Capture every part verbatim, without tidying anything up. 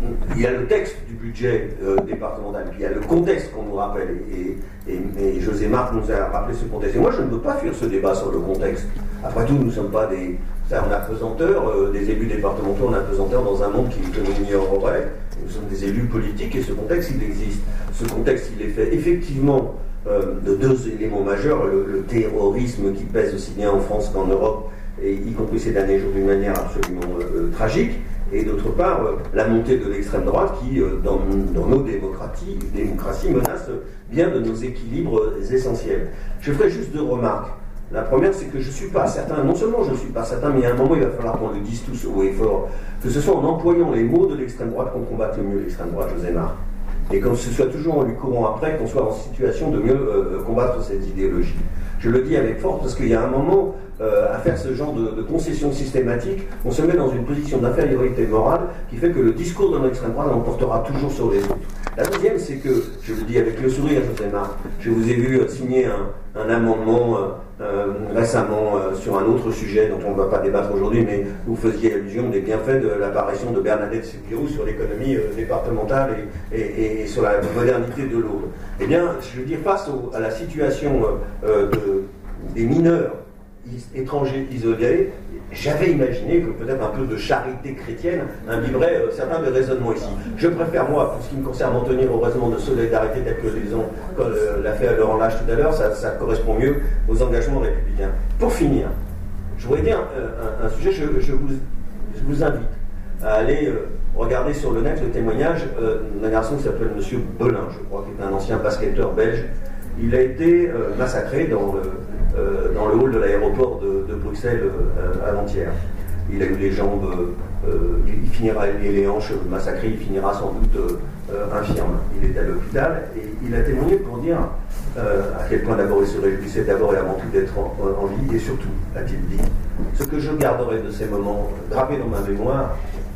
il y a le texte du budget euh, départemental, puis il y a le contexte qu'on nous rappelle, et, et, et José Marc nous a rappelé ce contexte. Et moi, je ne veux pas fuir ce débat sur le contexte. Après tout, nous ne sommes pas des... en apesanteur, euh, des élus départementaux en apesanteur dans un monde qui, que nous ignorerait. Nous sommes des élus politiques et ce contexte, il existe. Ce contexte, il est fait effectivement euh, de deux éléments majeurs, le, le terrorisme qui pèse aussi bien en France qu'en Europe, et y compris ces derniers jours d'une manière absolument euh, tragique, et d'autre part, euh, la montée de l'extrême droite qui, euh, dans, dans nos démocraties, démocraties, menace bien de nos équilibres essentiels. Je ferai juste deux remarques. La première, c'est que je ne suis pas certain, non seulement je ne suis pas certain, mais il y a un moment, il va falloir qu'on le dise tous haut et fort, que ce soit en employant les mots de l'extrême droite qu'on combatte le mieux l'extrême droite, José Marc, et que ce soit toujours en lui courant après, qu'on soit en situation de mieux euh, combattre cette idéologie. Je le dis avec force parce qu'il y a un moment, euh, à faire ce genre de, de concession systématique, on se met dans une position d'infériorité morale qui fait que le discours de l'extrême droite l'emportera toujours sur les autres. La deuxième, c'est que, je le dis avec le sourire, José Marc, je vous ai vu euh, signer un, un amendement euh, euh, récemment euh, sur un autre sujet dont on ne va pas débattre aujourd'hui, mais vous faisiez allusion des bienfaits de l'apparition de Bernadette Soubirous sur l'économie euh, départementale et, et, et sur la modernité de l'eau. Eh bien, je veux dire, face au, à la situation euh, de, des mineurs étrangers isolés, j'avais imaginé que peut-être un peu de charité chrétienne imbiberait euh, certains des raisonnements ici. Je préfère, moi, pour ce qui me concerne, en tenir au raisonnement de solidarité tel que les ont, euh, l'a fait Laurent Lage tout à l'heure, ça, ça correspond mieux aux engagements républicains. Pour finir, je voudrais dire euh, un, un sujet, je, je, vous, je vous invite à aller euh, regarder sur le net le témoignage euh, d'un garçon qui s'appelle M. Belin, je crois, qui est un ancien basketteur belge. Il a été euh, massacré dans le, euh, dans le hall de l'aéroport de, de Bruxelles euh, avant-hier. Il a eu les jambes, euh, il finira les hanches massacrées, il finira sans doute euh, infirme. Il est à l'hôpital et il a témoigné pour dire euh, à quel point d'abord il se réjouissait d'abord et avant tout d'être en, en vie, et surtout, a-t-il dit, ce que je garderai de ces moments gravés dans ma mémoire,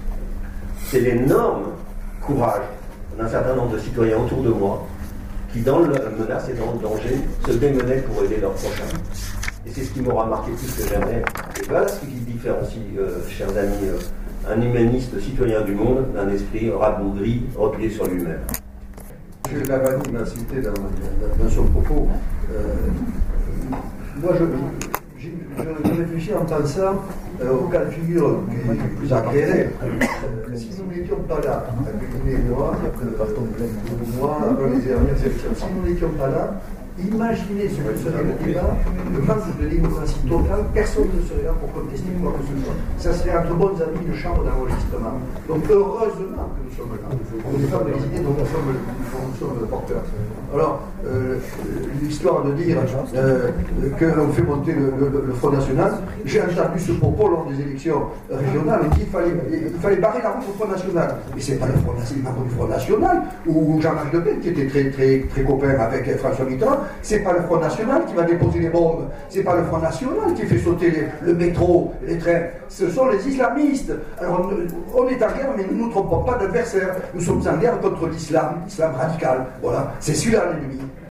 c'est l'énorme courage d'un certain nombre de citoyens autour de moi qui, dans la menace et dans le danger, se démenaient pour aider leurs prochains. Et c'est ce qui m'aura marqué plus que jamais. Et voilà ce qui différencie, euh, chers amis, euh, un humaniste citoyen du monde d'un esprit rabougri, replié sur lui-même. M. Cavani m'a cité dans, dans, dans son propos. Euh, moi, je, je, je, je réfléchis en pensant euh, au cas de figure plus, plus agréé. Euh, si nous n'étions pas là, avec et moi, après le parton plein de moi, avant les dernières élections, si nous n'étions pas là, imaginez ce que serait le débat, le manque de démocratie totale, personne ne serait là pour contester quoi que ce soit. Ça serait entre bons amis de chambre d'enregistrement. Donc heureusement que nous sommes là. On n'est pas des idées dont nous sommes, nous sommes porteurs. Alors, euh, l'histoire de dire euh, qu'on fait monter le, le, le Front National, j'ai entendu ce propos lors des élections régionales, qu'il fallait, il fallait barrer la route au Front National. Mais c'est pas le Front National, du Front National, ou Jean-Marc Le Pen, qui était très, très, très copain avec François Mitterrand. C'est pas le Front National qui va déposer les bombes, c'est pas le Front National qui fait sauter les, le métro, les trains, ce sont les islamistes. Alors on, on est en guerre, mais nous ne nous trompons pas d'adversaire. Nous sommes en guerre contre l'islam, l'islam radical. Voilà, c'est celui-là l'ennemi.